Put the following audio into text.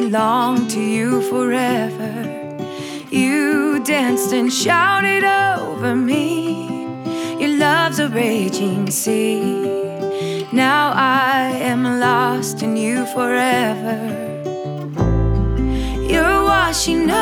belong to you forever. You danced and shouted over me. Your love's a raging sea. Now I am lost in you forever. You're washing